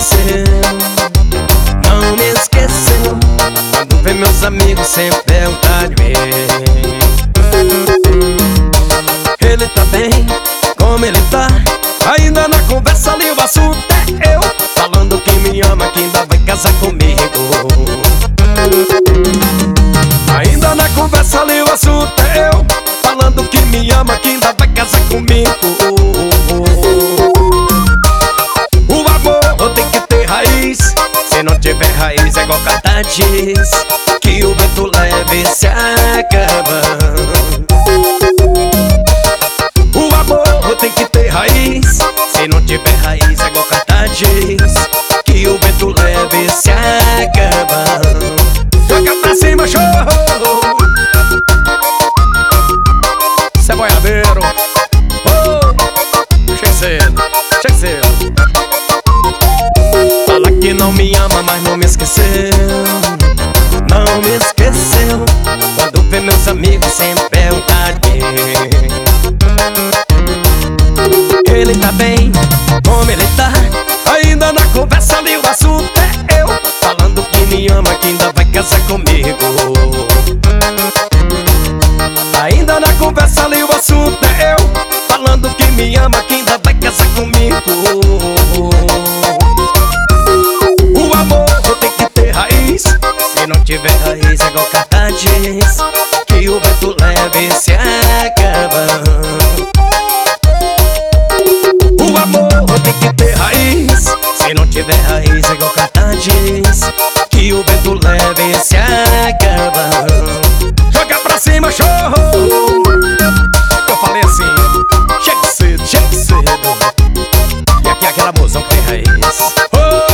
esqueceu, não me esqueceu. Quando vê meus amigos sempre perguntar de mim. Ele tá bem, como ele tá? Ainda na conversa ali o assunto é eu, falando que me ama, que ainda vai casar comigo. Ainda na conversa ali o assunto é eu, falando que me ama, que ainda vai casar comigo. O amor tem que ter raiz, se não tiver raiz é igual carta diz, que o vento leva e se acaba. O amor tem que ter raiz, se não tiver raiz é igual carta diz, que o vento leva e se acaba. Joga pra cima, show! Cê é boiadeiro. Oh, chega cedo, chega cedo. Fala que não me ama, mas não me esqueceu, não me esqueceu. Quando vê meus amigos sempre perguntar de mim. Ele tá bem, como ele tá? Ainda na conversa ali o assunto é eu, falando que me ama, que ainda vai casar comigo. Ainda na conversa ali o assunto é eu, falando que me ama, que ainda vai casar comigo. O amor tem que ter raiz, se não tiver raiz é igual carta diz, que o vento leva e se acaba. O amor tem que ter raiz, se não tiver raiz é igual carta diz, que o vento leva e se acaba. Joga pra cima, show! Eu falei assim, chega cedo, chega cedo. E aqui é aquela mozão que tem raiz. Oh!